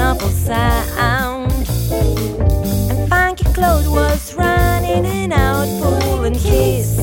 muffled sound. And Funky Claude was running and out, pulling his